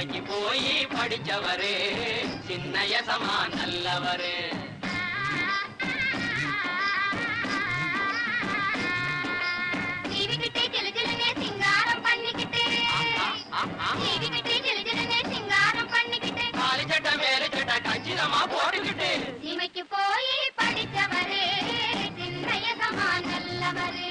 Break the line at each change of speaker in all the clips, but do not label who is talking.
சீமைக்கு போய் படிச்சவரு சின்னைய சமா நல்லவரு. காலி சட்டை மேல சட்டை கச்சிதமா போட்டுக்கிட்டு
சீமைக்கு போய் படிச்சவரு சின்னைய சமா நல்லவரு.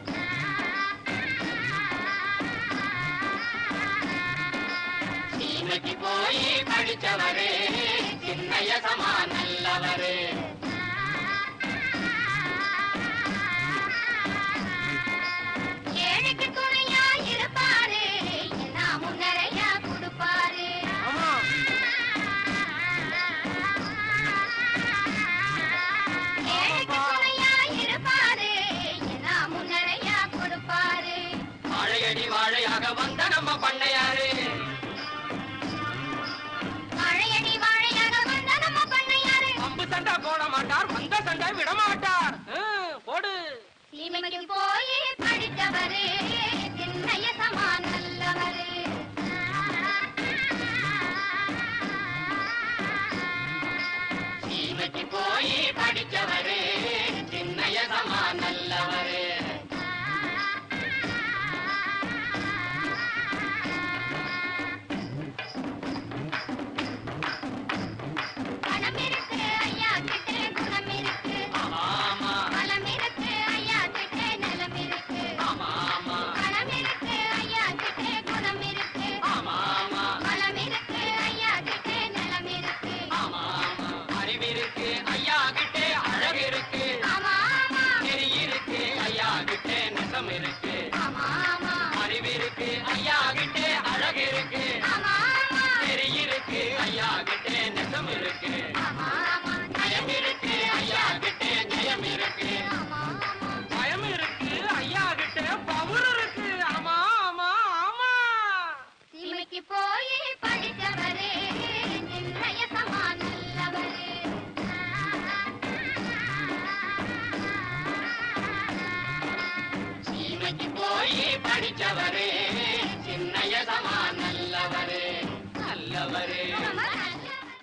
சீமைக்கு போய் படிச்சவரு சின்னைய சமா நல்லவரு.
ஏழைக்கு துணையா இருப்பாரு நாமும் நிறைய கொடுப்பாரு. ஏழைக்கு துணையா இருப்பாரு நாமும் நிறைய கொடுப்பாரு.
வாழையடி வாழையாக வந்த நம்ம பண்ணையாரு.
வாழையடி வாழையாக வந்த நம்ம பண்ணையாரு.
அம்பு சண்டை போட மாட்டார், வந்த சண்டை விட மாட்டார். போடு.
சீமைக்கு போய் படித்தவரு சின்னைய சமா நல்லவரு.
சீமைக்கு போய் படிச்சவரு சின்னைய சமா நல்லவரு.
பணம் இருக்கு ஐயா கிட்ட குணம் இருக்கு.
ஆமா
பலம் இருக்கு ஐயா கிட்ட நிலம் இருக்கு.
ஆமா ஆமா
பணம் இருக்கு ஐயா கிட்ட குணம் இருக்கு.
ஆமா ஆமா
பலம் இருக்கு ஐயா கிட்ட நிலம் இருக்கு.
ஆமா ஆமா. அறிவிருக்கு ஐயா கிட்டே அழகு இருக்கு.
ஆமா ஆமா
நெறி இருக்கு ஐயா கிட்டே நெசம் இருக்கு.
ஆமா ஆமா
அறிவிருக்கு ஐயா கிட்டே அழகு இருக்கு.
ஆமா ஆமா
நெறி இருக்கு ஐயா கிட்டே நெசம் இருக்கு.
ஆமா ஆமா
நயம் இருக்கு ஐயா கிட்டே ஜெயம் இருக்கு.
ஆமா ஆமா
பயம் இருக்கு ஐயா கிட்டே பவுர் இருக்கு. ஆமா ஆமா ஆமா.
சீமைக்கு போய் படித்தவரு சின்னைய சமா நல்லவரு.
சீமைக்கு போய் படிச்சவரு